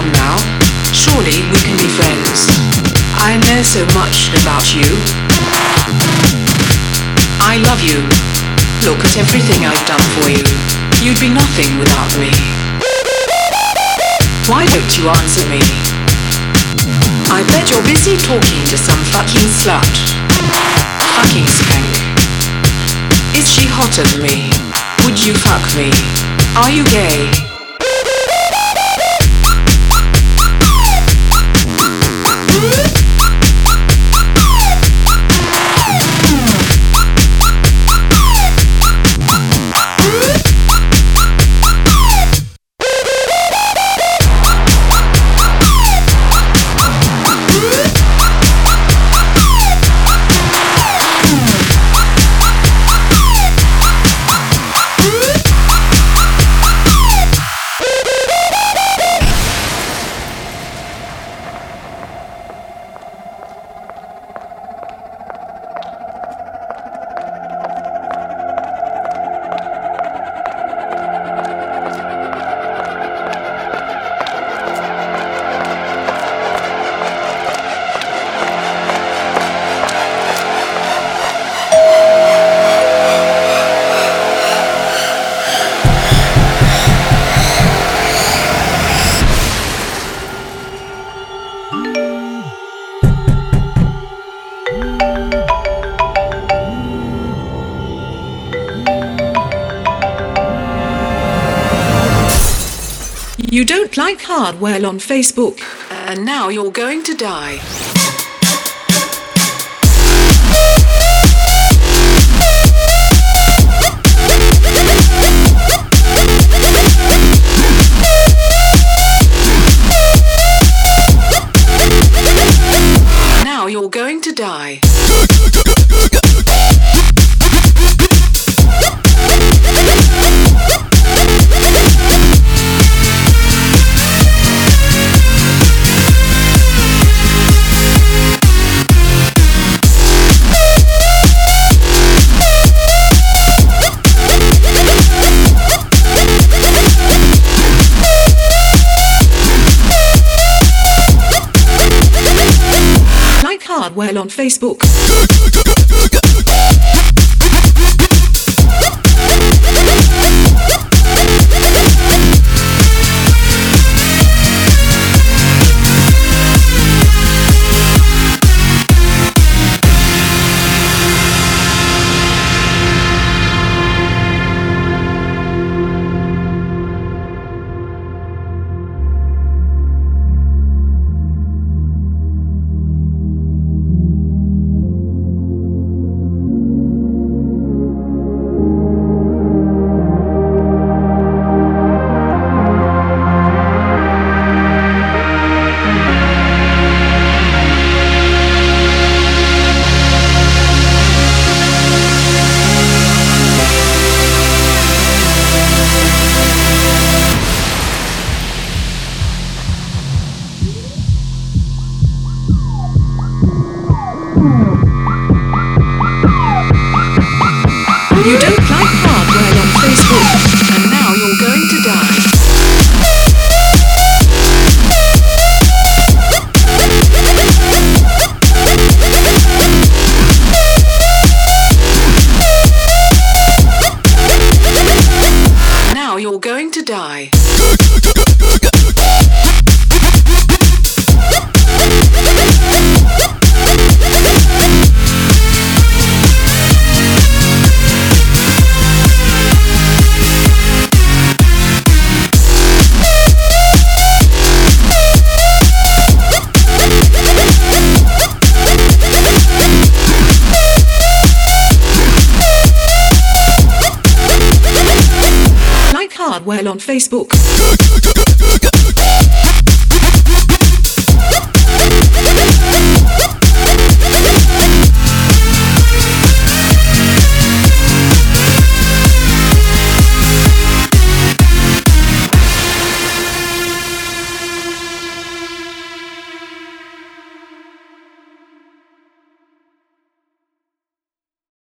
on now. Surely we can be friends. I know so much about you. I love you. Look at everything I've done for you. You'd be nothing without me. Why don't you answer me? I bet you're busy talking to some fucking slut. Fucking skank. Is she hotter than me? Would you fuck me? Are you gay? You don't like Hardwell on Facebook, and now you're going to die. Now you're going to die. Hardwell on Facebook. You don't like Hardwell on Facebook, and now you're going to die. Now you're going to die. Hardwell on Facebook.